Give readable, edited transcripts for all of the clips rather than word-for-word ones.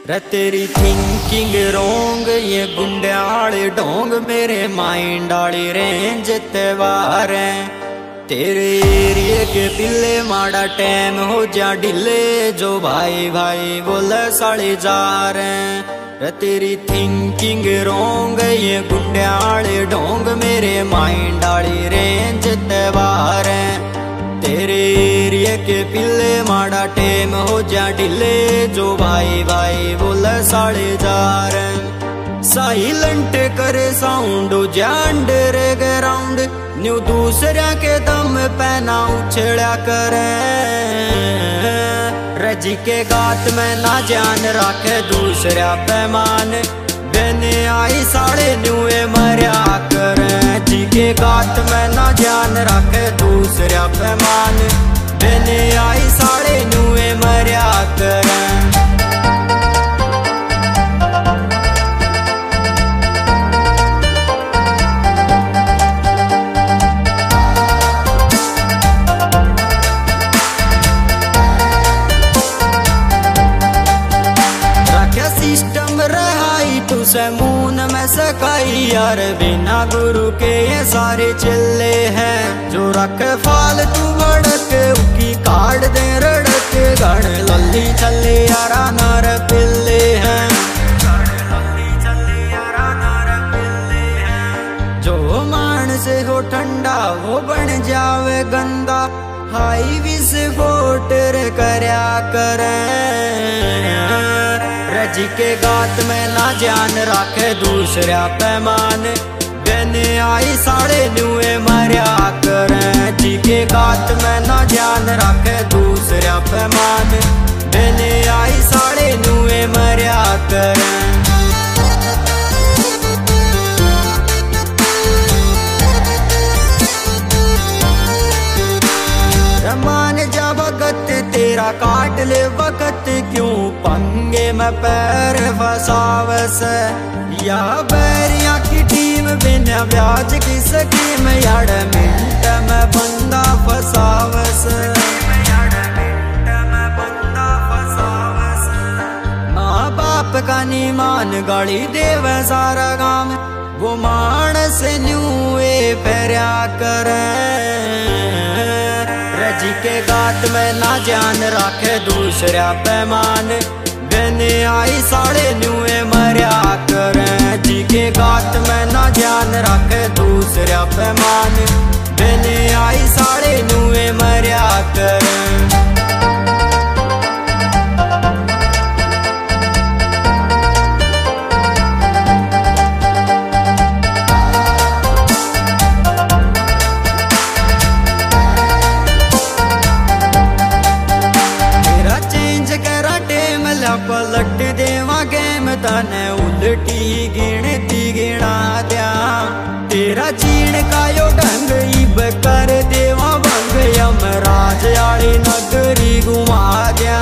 रे तेरी थिंकिंग रोंग ये गुंडे आले ढोंग मेरे माइंड आली रेंज त्योहार तेरे एरिए के पिल्ले माड़ा टैम हो जा ढिले जो भाई भाई बोले साले जा रहे तेरी थिंकिंग रोंग ये गुंडे आले ढोंग मेरे माइंड आली रेंज त्योहार तेरे एरिए के पिल्ले माड़ा टेम हो जा ढिले जो भाई भाई बोले साले जा रहे साइलेंट करे साउंड जा अंडर ग्राउंड न्यू दूसरा के दम पहना उछड़ा करे रजी के गात में ना जान रखे दूसरा पैमान बने आई साड़े न्यूए मरिया करे जी के गात में ना जान रखे दूसरा पैमान बने आई साड़े न्यूए मरिया करे तुसे मून में सकाई यार बिना गुरु के ये सारे चिल्ले हैं जो रख फालतू भड़क उकी काट दे रड़क गण लल्ली चले यारा नार पिल्ले हैं जो मान से हो ठंडा वो बन जावे गंदा हाई विस्फोट करया करे रजी के गात में ना जान रखे दूसरा पैमान बने आई साड़े न्यूए मरिया करे जी के गात में ना जान रखे दूसरा पैमान बने आई साड़े न्यूए मरिया करे मान जा भगत तेरा काट ले वक्त क्यों पंगे में पैर फसावस या बैरिया की टीम बिना ब्याज की स्कीम यार मिनट में बंदा फसावस माँ बाप का नीमान गाड़ी देवे सारा गाम वो मानस न्यूए फेरा करे रजी के गात में ना जान रखे दूसरा पैमान बने आई साड़े न्यूए मरिया करे जी के गात में ना जान रखे दूसरा पैमान बने आई साड़े न्यूए मरिया करे पलट देवा गेम तने उल्टी गिनती गिना दिया तेरा चीन का यो ढंग इब कर देवा भंग यमराज आली नगरी घुमा दिया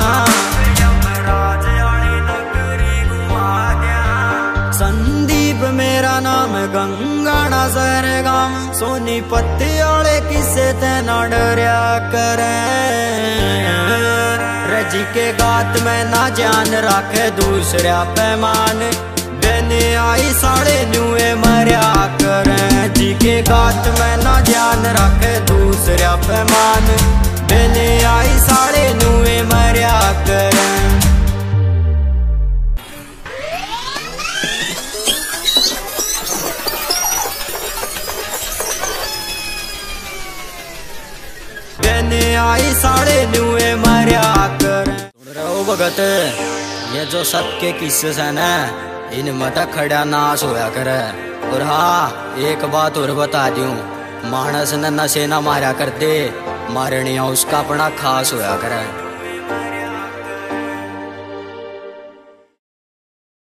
संदीप मेरा नाम गंगाना सरगाम सोनीपत आले किसे तेना डरिया करे रजी के गात में ना जान रखे दूसरा पैमान बने आई साड़े न्यूए मरिया करे जी के गात में ना जान रखे दूसरा पैमान बने आई साड़े न्यूए मरिया करे बने आई साड़े न्यूए मरिया करे भगत ये जो सबके किस्से है ना इन मटा खड़ा नाश होया करे और हाँ एक बात और बता दूं मानस ने नशे ना मारा करते मारनिया उसका अपना खास होया करे।